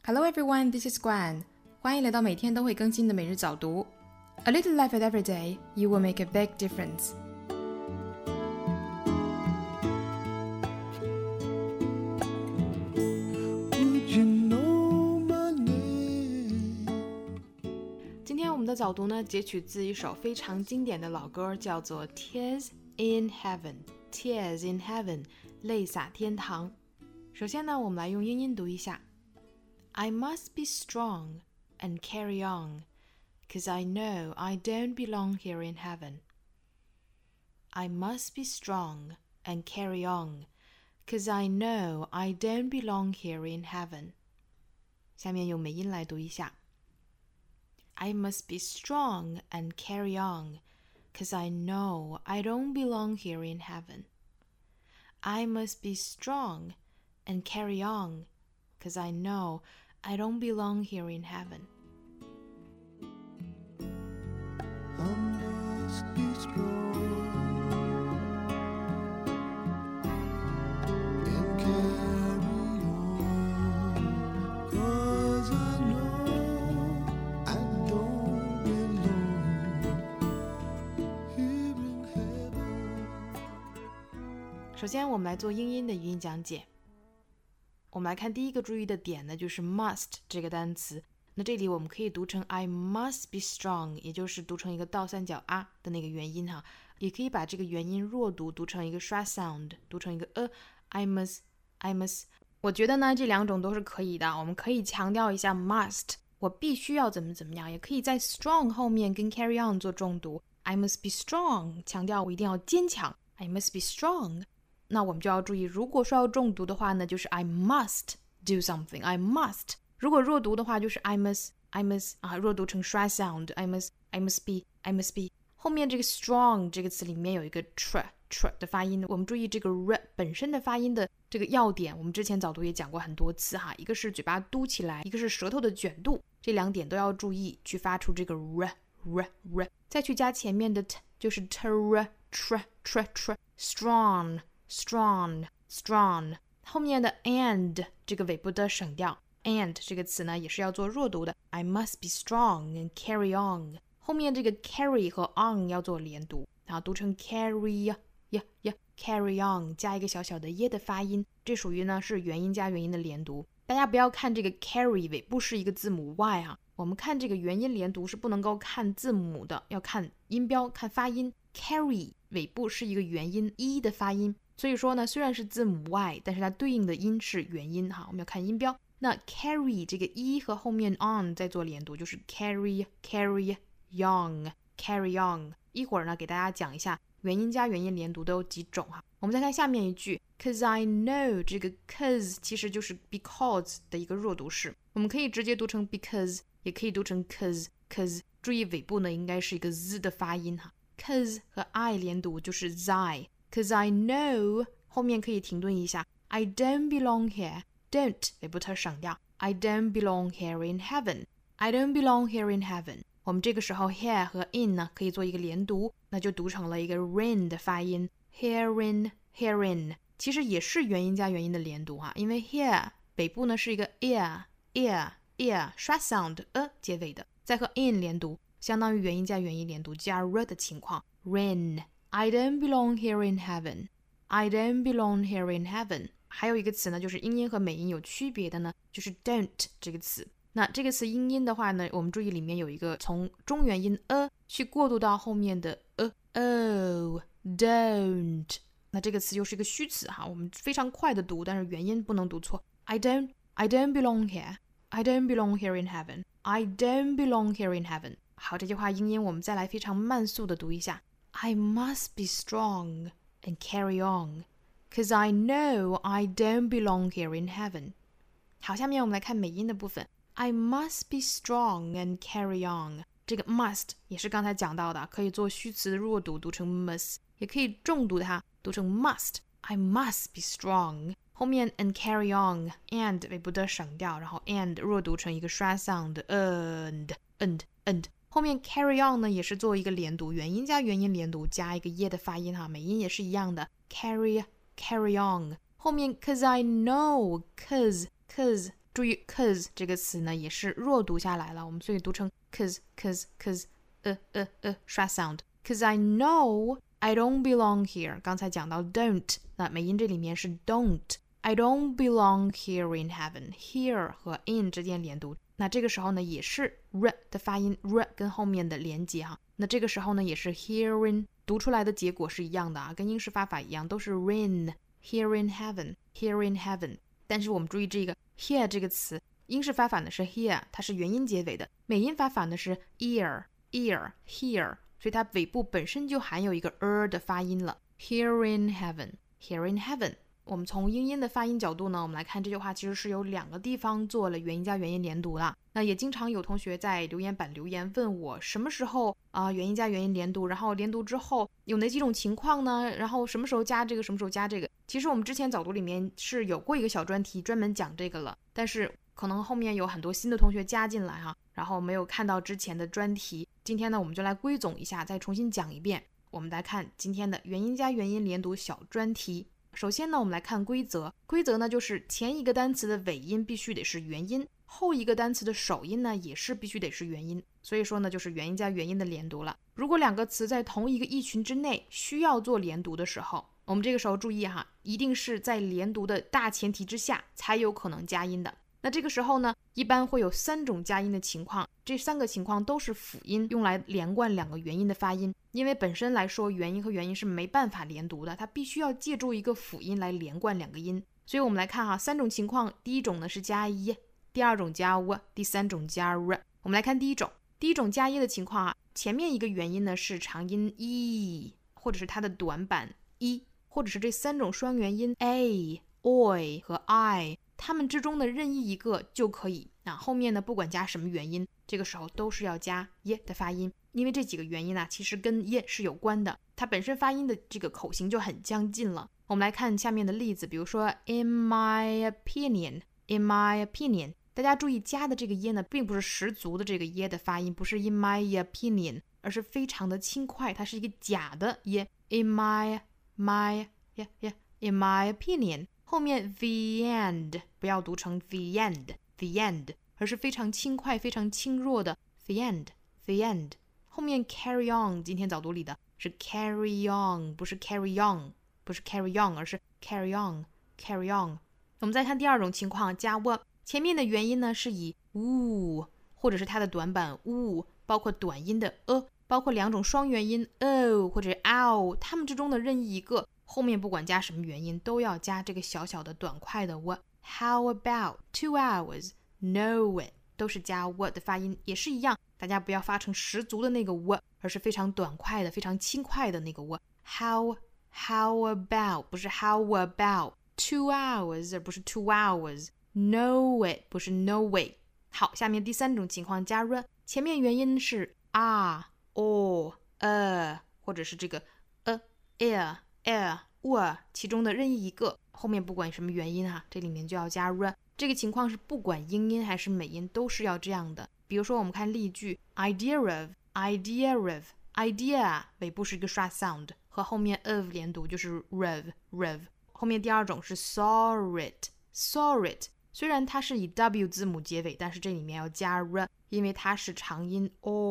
Hello everyone, this is Guan. 欢迎来到每天都会更新的每日早读。A little effort every day, you will make a big difference. 今天我们的早读呢，截取自一首非常经典的老歌，叫做 Tears in Heaven. Tears in Heaven, 泪洒天堂。首先呢，我们来用英音读一下。I must be strong and carry on, 'cause I know I don't belong here in heaven. I must be strong and carry on, 'cause I know I don't belong here in heaven. 下面用美音来读一下。I must be strong and carry on, 'cause I know I don't belong here in heaven. I must be strong and carry on, 'cause I know I don't belong here in heaven. I must be strong and carry on, 'cause I know I don't belong here in heaven. 首先我们来做英音的语音讲解。我们来看第一个注意的点呢，就是 must 这个单词。那这里我们可以读成 I must be strong， 也就是读成一个倒三角啊的那个元音哈，也可以把这个元音弱读成一个刷 sound， 读成一个I must。我觉得呢，这两种都是可以的。我们可以强调一下 must， 我必须要怎么样，也可以在 strong 后面跟 carry on 做重读。I must be strong， 强调我一定要坚强。I must be strong。那我们就要注意，如果说要重读的话呢，就是 I must do something. I must。如果弱读的话，就是 I must 啊，弱读成刷 sound. I must be。后面这个 strong 这个词里面有一个 tr 的发音，我们注意这个 r 本身的发音的这个要点，我们之前早读也讲过很多次哈，一个是嘴巴嘟起来，一个是舌头的卷度，这两点都要注意去发出这个 r， 再去加前面的 t， 就是 tr strong， 后面的 and 这个尾部的省掉 and 这个词呢也是要做弱读的。 I must be strong and carry on， 后面这个 carry 和 on 要做连读，然后读成 carry carry on， 加一个小小的耶的发音，这属于呢是元音加元音的连读。大家不要看这个 carry 尾部是一个字母 y 啊，我们看这个元音连读是不能够看字母的，要看音标看发音。 carry 尾部是一个元音 e 的发音，所以说呢，虽然是字母 y， 但是它对应的音是元音哈，我们要看音标。那 carry 这个 e 和后面 on 再做连读，就是 carry on。一会儿呢，给大家讲一下元音加元音连读都有几种哈。我们再看下面一句 ，'cause I know， 这个 'cause 其实就是 because 的一个弱读式，我们可以直接读成 because， 也可以读成 cause。注意尾部呢应该是一个 z 的发音哈。'cause 和 I 连读就是 zai。'cause I know 后面可以停顿一下 I don't belong here， don't 尾部特省掉 I don't belong here in heaven， I don't belong here in heaven。 我们这个时候 here 和 in 呢可以做一个连读，那就读成了一个 rin 的发音 herein， 其实也是元音加元音的连读啊，因为 here 北部呢是一个 ear 刷 sound 结尾的，再和 in 连读，相当于元音加元音连读加 r 的情况 rin。 I don't belong here in heaven， I don't belong here in heaven。 还有一个词呢，就是英音和美音有区别的呢，就是 don't 这个词。那这个词英音的话呢，我们注意里面有一个从中元音去过渡到后面的don't， 那这个词又是一个虚词哈，我们非常快的读，但是元音不能读错。 I don't belong here， I don't belong here in heaven， I don't belong here in heaven。 好，这句话英音我们再来非常慢速的读一下。 I must be strong and carry on, 'cause I know I don't belong here in heaven。 好，下面我们来看美音的部分。 I must be strong and carry on， 这个 must 也是刚才讲到的，可以做虚词的弱读，读成 must， 也可以重读它，读成 must。 I must be strong， 后面 and carry on and 尾部的省掉，然后 and 弱读成一个刷 sound and。后面 carry on 呢也是做一个连读，元音加元音连读，加一个耶的发音哈，美音也是一样的 carry on。后面 'cause I know， cause 注意 cause 这个词呢也是弱读下来了，我们所以读成 cause 刷 sound。 Cause I know I don't belong here， 刚才讲到 don't， 那美音这里面是 don't， I don't belong here in heaven， here 和 in 之间连读，那这个时候呢也是 r 的发音， r 跟后面的连接哈，那这个时候呢也是 herein， 读出来的结果是一样的啊，跟英式发法一样，都是 rin， here in heaven， here in heaven。 但是我们注意这个 here 这个词，英式发法呢是 here， 它是元音结尾的，美音发法呢是 ear here， 所以它尾部本身就含有一个的发音了， here in heaven， here in heaven。我们从英音的发音角度呢，我们来看这句话其实是有2个地方做了元音加元音连读了。那也经常有同学在留言板留言问我什么时候元音加元音连读，然后连读之后有哪几种情况呢？然后什么时候加这个，什么时候加这个？其实我们之前早读里面是有过一个小专题专门讲这个了，但是可能后面有很多新的同学加进来哈，然后没有看到之前的专题。今天呢我们就来归总一下，再重新讲一遍。我们来看今天的元音加元音连读小专题。首先呢我们来看规则，规则呢就是前一个单词的尾音必须得是元音，后一个单词的首音呢也是必须得是元音，所以说呢就是元音加元音的连读了。如果2个词在同一个意群之内需要做连读的时候，我们这个时候注意哈，一定是在连读的大前提之下才有可能加音的。那这个时候呢一般会有3种加音的情况，这3个情况都是辅音，用来连贯2个元音的发音。因为本身来说元音和元音是没办法连读的，它必须要借助一个辅音来连贯2个音。所以我们来看哈，3种情况，第一种呢是加一，第二种加 w， 第三种加 r。 我们来看第一种加一的情况啊，前面一个元音呢是长音 e， 或者是它的短板 e， 或者是这3种双元音 a、oi 和 i，它们之中的任意一个就可以。那后面呢不管加什么元音，这个时候都是要加耶的发音，因为这几个元音其实跟耶是有关的，它本身发音的这个口型就很将近了。我们来看下面的例子，比如说 in my opinion， in my opinion， 大家注意加的这个耶呢并不是十足的这个耶的发音，不是 in my opinion， 而是非常的轻快，它是一个假的耶， in my in my opinion。后面 the end 不要读成 the end， 而是非常轻快非常轻弱的 the end。 后面 carry on 今天早读里的是 carry on， 不是 carry on， 而是 carry on。 我们再看第二种情况，加 w， 前面的元音呢是以 u 或者是它的短板 u， 包括短音的包括2种双元音 o 或者 ow， 它们之中的任意一个，后面不管加什么元音都要加这个小小的短快的 w。 How about 2 hours know it， 都是加 w 的发音，也是一样，大家不要发成十足的那个 w， 而是非常短快的非常轻快的那个 w。 How about 不是 how about 2 hours， 而不是2 hours。 Know it 不是 know it。 好，下面第3种情况加 r， 前面元音是 r or 或者是这个air 其中的任意一个，后面不管什么元音这里面就要加 r。 这个情况是不管英音还是美音都是要这样的。比如说我们看例句 idea of， idea 尾部是一个刷 sound， 和后面 of 连读就是 rev。 后面第二种是 saw it， 虽然它是以 w 字母结尾，但是这里面要加 r， 因为它是长音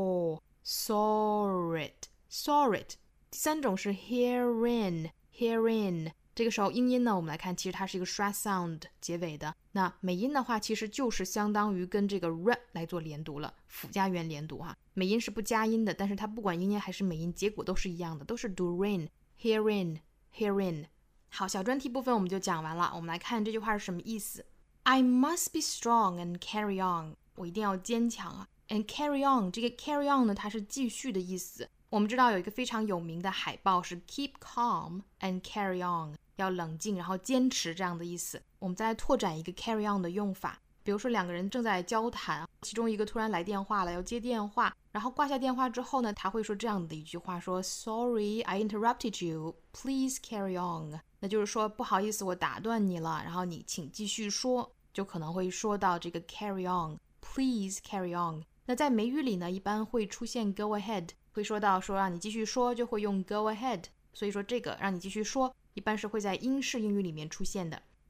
saw it。 第3种是 herein， 这个时候英音呢我们来看，其实它是一个刷 sound 结尾的，那美音的话其实就是相当于跟这个 r 来做连读了，辅加元连读美音是不加音的，但是它不管英音还是美音结果都是一样的，都是读 rain herein。 好，小专题部分我们就讲完了。我们来看这句话是什么意思。 I must be strong and carry on， 我一定要坚强and carry on， 这个 carry on 呢它是继续的意思。我们知道有一个非常有名的海报是 keep calm and carry on， 要冷静然后坚持这样的意思。我们再来拓展一个 carry on 的用法，比如说2个人正在交谈，其中一个突然来电话了，要接电话，然后挂下电话之后呢，他会说这样的一句话，说 Sorry, I interrupted you, please carry on。 那就是说不好意思我打断你了，然后你请继续说，就可能会说到这个 carry on， please carry on。 那在美语里呢一般会出现 go ahead， 会说到说让你继续说就会用 go ahead， 所以说这个让你继续说一般是会在英式英语里面出现的。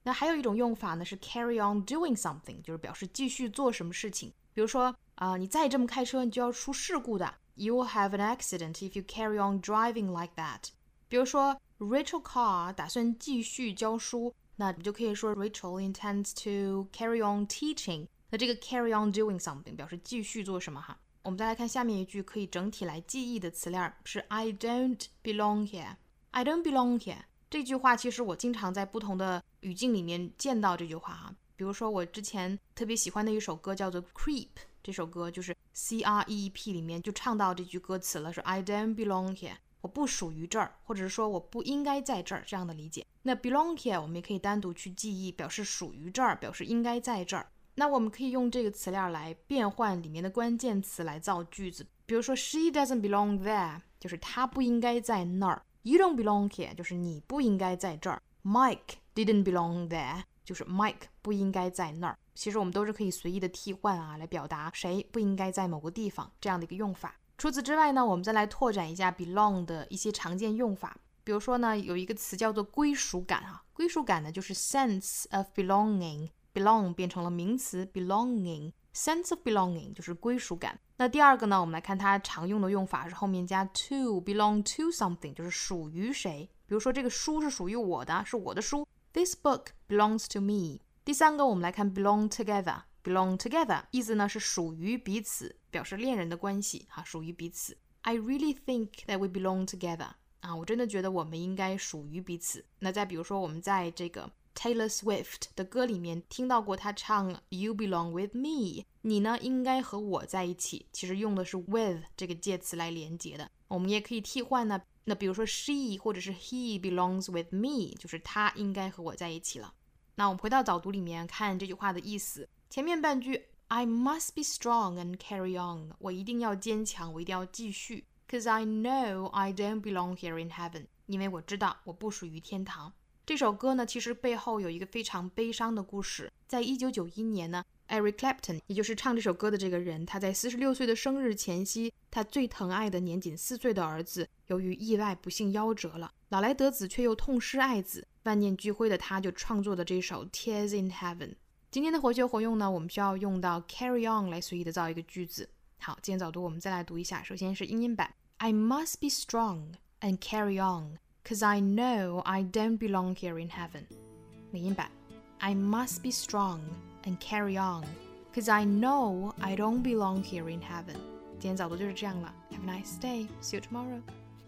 那还有一种用法呢是 carry on doing something， 就是表示继续做什么事情。比如说你再这么开车，你就要出事故的。You will have an accident if you carry on driving like that。比如说 Rachel Carr 打算继续教书，那你就可以说 Rachel intends to carry on teaching。那这个 carry on doing something 表示继续做什么哈。我们再来看下面一句可以整体来记忆的词链是 I don't belong here。I don't belong here。这句话其实我经常在不同的语境里面见到这句话哈。比如说我之前特别喜欢的一首歌叫做 Creep， 这首歌就是 CREEP 里面就唱到这句歌词了，是 I don't belong here， 我不属于这儿，或者是说我不应该在这儿，这样的理解。那 belong here 我们也可以单独去记忆，表示属于这儿，表示应该在这儿。那我们可以用这个词链来变换里面的关键词来造句子。比如说 She doesn't belong there， 就是她不应该在那儿。You don't belong here， 就是你不应该在这儿。Mike didn't belong there， 就是 Mike 不应该在那儿。其实我们都是可以随意的替换来表达谁不应该在某个地方这样的一个用法。除此之外呢，我们再来拓展一下 belong 的一些常见用法。比如说呢，有一个词叫做归属感归属感呢就是 sense of belonging，belong 变成了名词 belonging，sense of belonging 就是归属感。那第二个呢，我们来看它常用的用法是后面加 to belong to something， 就是属于谁。比如说这个书是属于我的，是我的书 This book belongs to me。 第三个我们来看 belong together，belong together 意思呢是属于彼此，表示恋人的关系属于彼此。 I really think that we belong together， 我真的觉得我们应该属于彼此。那再比如说我们在这个 Taylor Swift 的歌里面听到过他唱 You belong with me， 你呢应该和我在一起，其实用的是 with 这个介词来连接的。我们也可以替换呢，那比如说 she 或者是 he belongs with me， 就是他应该和我在一起了。那我们回到早读里面看这句话的意思。前面半句 I must be strong and carry on， 我一定要坚强，我一定要继续。 Cause I know I don't belong here in heaven， 因为我知道我不属于天堂。这首歌呢其实背后有一个非常悲伤的故事。在1991年呢 Eric Clapton 也就是唱这首歌的这个人，他在46岁的生日前夕，他最疼爱的年仅4岁的儿子由于意外不幸夭折了，老来得子却又痛失爱子，万念俱灰的他就创作的这首 Tears in Heaven。 今天的活学活用呢，我们需要用到 carry on 来随意的造一个句子。好，今天早读我们再来读一下。首先是英音版 I must be strong and carry on Cause I know I don't belong here in heaven。 美音版 I must be strong and carry on Cause I know I don't belong here in heaven。 今天早读就是这样了。 Have a nice day. See you tomorrow.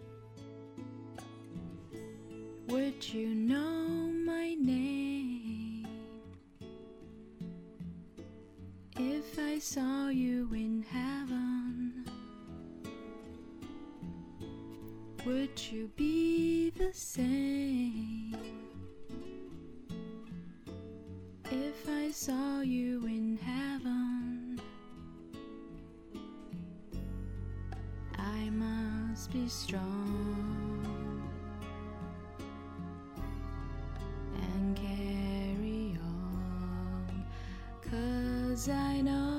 Would you know my name If I saw you in heaven?Would you be the same if I saw you in heaven? I must be strong and carry on, 'cause I know